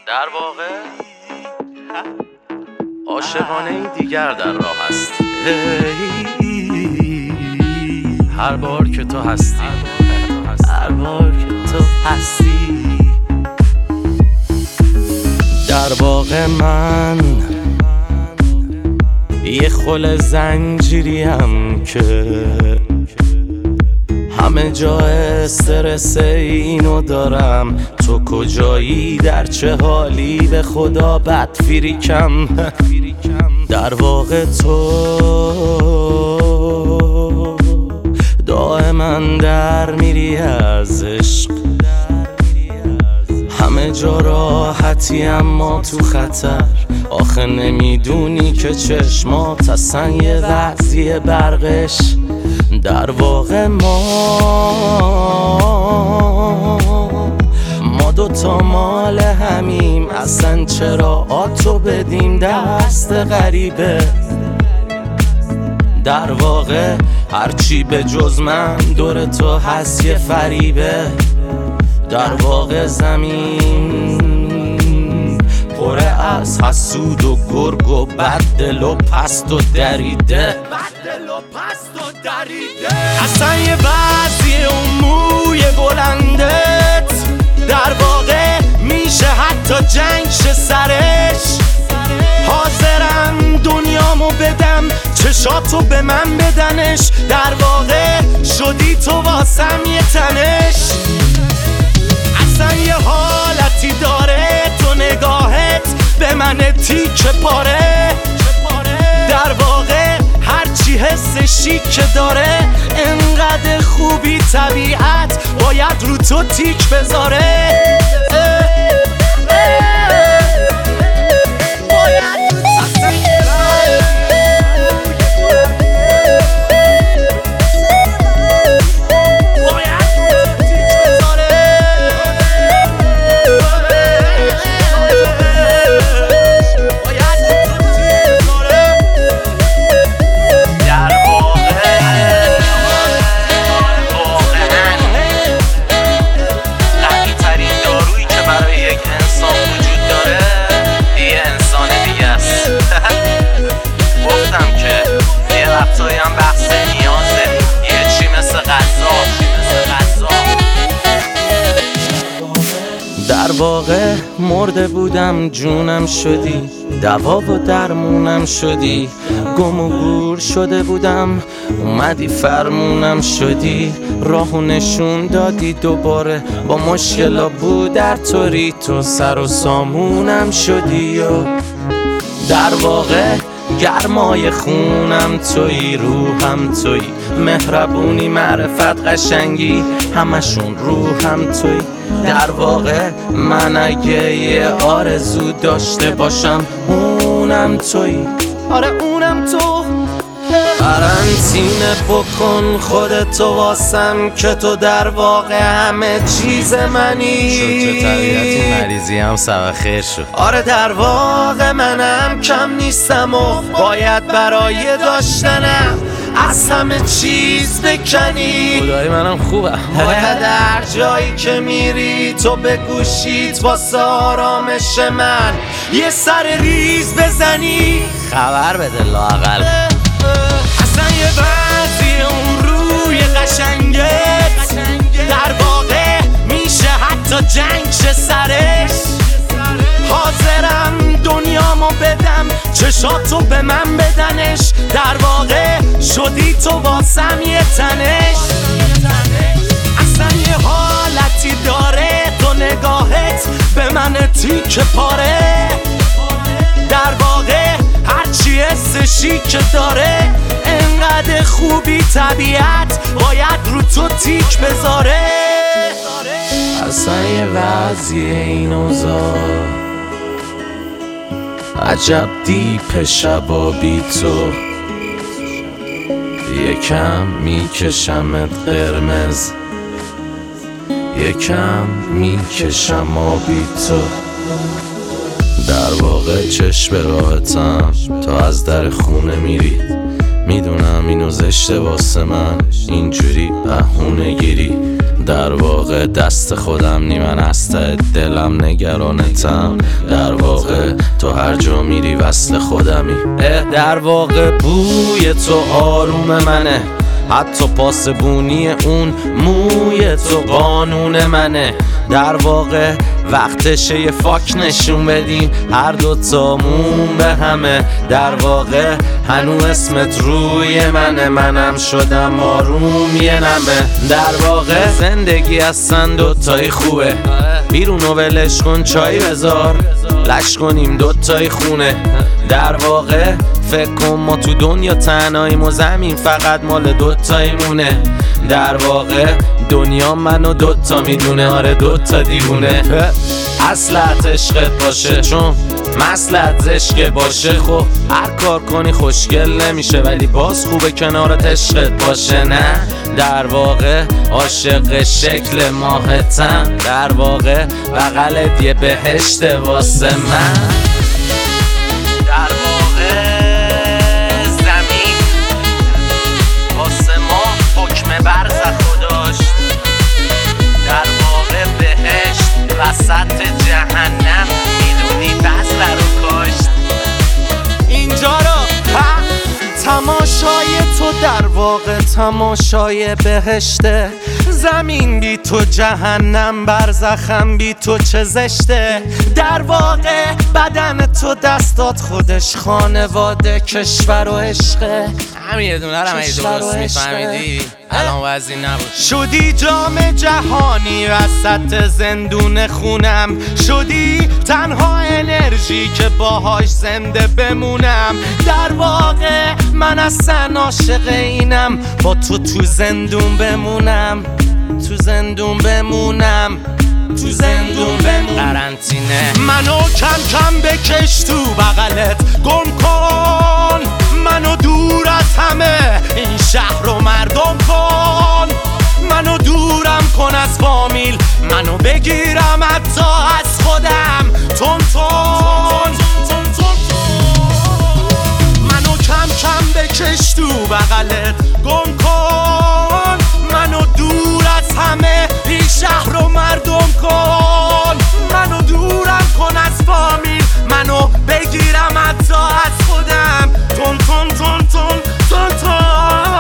در واقع عاشقانه ای دیگر در راه است. هر بار که تو هستی، هر بار که تو هستی، در واقع من یه خل زنجیریم که همه جا استرس اینو دارم. تو کجایی؟ در چه حالی؟ به خدا بد فریکم. در واقع تو دائما در میری از عشق. همه جا راحتی اما تو خطر. آخه نمیدونی که چشمات اصلا یه وضعی برقش. در واقع ما دوتا مال همیم. اصلا چرا آتو بدیم دست غریبه؟ در واقع هرچی به جز من دور تو هست یه فریبه. در واقع زمین پر از حسود و گرگ و بددل و پست و دریده. اصلا یه بعضی اون موی بلندت در واقع میشه حتی جنگ شه سرش. حاضرم دنیامو بدم چشاتو به من بدنش. در واقع شدی تو واسم یه تنش. اصلا یه حالتی داره تو نگاهت به من تیکه پاره. در واقع هرچی حس شیک داره انقدر خوبی طبیعت باید رو تو تیک بذاره. هم بحث نیازه یه چی مثل غذا. در واقع مرده بودم جونم شدی، دوا و درمونم شدی. گم و گور شده بودم اومدی فرمونم شدی. راهو نشون دادی دوباره با مشکلا بود در طوری تو سر و سامونم شدی. و در واقع گرمای خونم تویی، روحم تویی، مهربونی، معرفت، قشنگی، همشون روحم تویی. در واقع من اگه یه آرزو داشته باشم اونم تویی. آره اونم تو. قرنطینه بکن خودتو واسم که تو در واقع همه چیز منی. شد تو طبیعتی مریضی هم سبب خیر شد. آره در واقع منم کم نیستم و باید برای داشتنم از همه چیز بکنی. خدایی منم خوبم. باید در جایی که میری تو به گوشیت واسه آرامش من یه سر ریز بزنی. خبر بده لااقل. اصلا یه بعضی اون روی قشنگت در واقع میشه حتی جنگ شه سرش. حاضرم دنیامو بدم چشاتو به من بدنش. در واقع شدی تو واسم یه تنش. اصلا یه حالتی داره تو نگاهت به من تیکه پاره. در واقع هرچی حس شیک داره انقدر خوبی طبیعت باید رو تو تیک بذاره. اصلا یه وضعی این اوضاع عجب دیپ شبا بی تو. یکم میکشمت قرمز، یکم میکشم آبی تو. در واقع چشم راحتم تا از در خونه میری. میدونم اینو زشته واسه من اینجوری بهونه گیری. در واقع دست خودم نی، من از ته دلم نگرانتم. در واقع تو هر جا میری وصل خودمی. در واقع بوی تو آروم منه، حتی پاسبونی اون موی تو قانون منه. در واقع وقتشه یه فاک نشون بدیم هر دوتامون به همه. در واقع هنو اسمت روی منه، منم شدم آروم یه نمه. در واقع زندگی هستن دوتایی خوبه، بیرونو ولش کن چای بذار، لش کنیم دوتایی خونه. در واقع فکر کن ما تو دنیا تنهاییم و زمین فقط مال دوتاییمونه. در واقع دنیا منو دوتا میدونه، آره دوتا دیوونه. اصلت عشقت باشه چون مسلت زشقه باشه. خب هر کار کنی خوشگل نمیشه، ولی باز خوبه کنارت عشقت باشه. نه در واقع عاشق شکل ماهتم، در واقع بغلت یه بهشت واسه من. در واقع زمین واسه ما حکم برزخو داشت، در واقع بهشت وسط جهنم میدونی بذر رو کاشت. اینجا رو تماشای تو در واقع تماشای بهشته. زمین بی تو جهنم، برزخم بی تو چه زشته. در واقع بدن تو دستات خودش خانواده کشور و عشقه. همین یه دونه رو هم اگه درست میفهمیدی الان وضعی نبود. شدی جام جهانی وسط زندون خونم، شدی تنها انرژی که باهاش زنده بمونم. در واقع من اصلا عاشق اینم با تو تو زندون بمونم، تو زندون بمونم، تو زندون بمونم. قرنطینه منو کم کم بکش تو بغلت گم کن، منو دور از همه این شهر رو مردم کن. منو دورم کن از فامیل، منو بگیرم حتی از خودم تون تون. منو کم کم بکش تو بغلت گم کن، منو دور از همه این شهر رو مردم کن. منو دورم کن از فامیل، منو بگیرم حتی از خودم تون تون تون تون تون تون.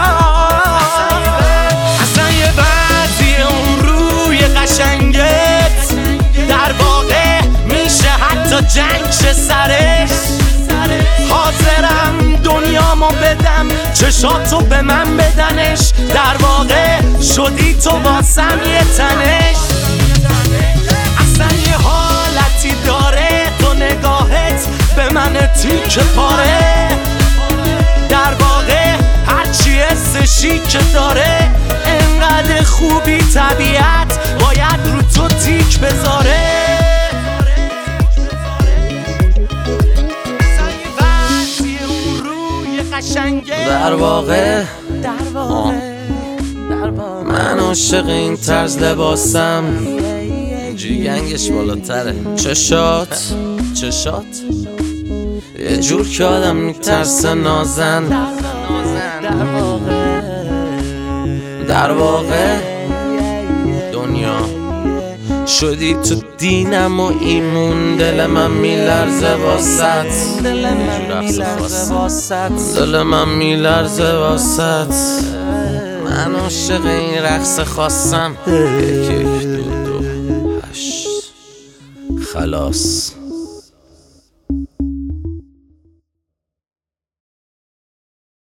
اصلا یه بعضی اون روی قشنگت در واقع میشه حتی جنگ شه سرش. حاضرم دنیامو بدم چشاتو به من بدنش. در واقع شدی تو واسم یه تنش. اصلا یه حالتی داره تو نگاهت به من تیکه پاره. در واقع هرچی حسشی که داره انقدر خوبی طبیعت باید رو تو تیک بذاره. در واقع من عاشق این طرز لباسم، جیگنگش بالاتره. چشات یه جور که آدم میترسه نازن. در واقع دنیا شدی تو دینم و ایمون. دل من میلرزه واسط، دل من میلرزه واسط. من عاشق این رقص خواستم. 1 2 2 8 خلاص.